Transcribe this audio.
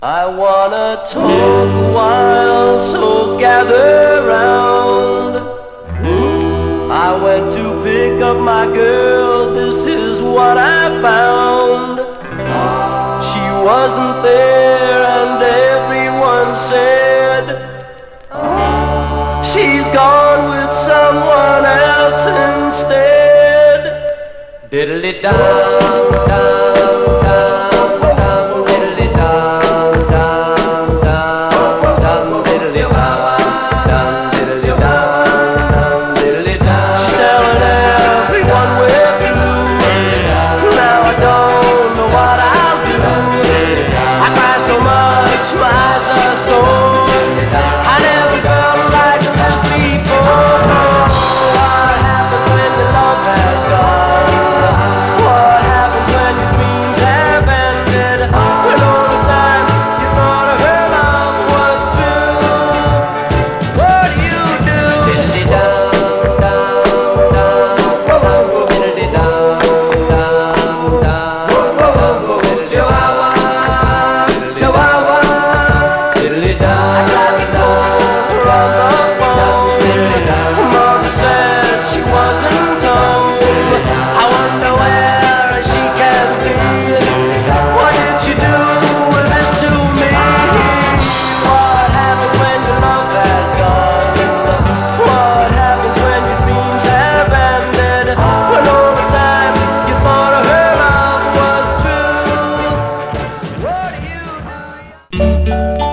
I wanna talk a while, so gather round. I went to pick up my girl, this is what I found. She wasn't there and everyone said she's gone with someone else instead. Diddly-dum, dum, dum, dum, diddly-dum, dum, dum, dum, diddly-dum, dum, diddly-dum, diddly-dum. She's telling everyone we're blue. Now I don't know what I'll do. I cry so much, my eyes are sore. I never felt like this before. What happens when the love has gone? What happens when your dreams have ended? When all the time you thought her love was true. What do you do? Diddly-dum, dum, dum, dum, diddly-dum, dum, dum, Chihuahua, Chihuahua, diddly-dum. I tried to call her on the phone. Mother said she wasn't home. I wonder where she can be. What did she do with this to me? What happens when your love has gone? What happens when your dreams have ended? When all the time you thought her love was true. What do you do?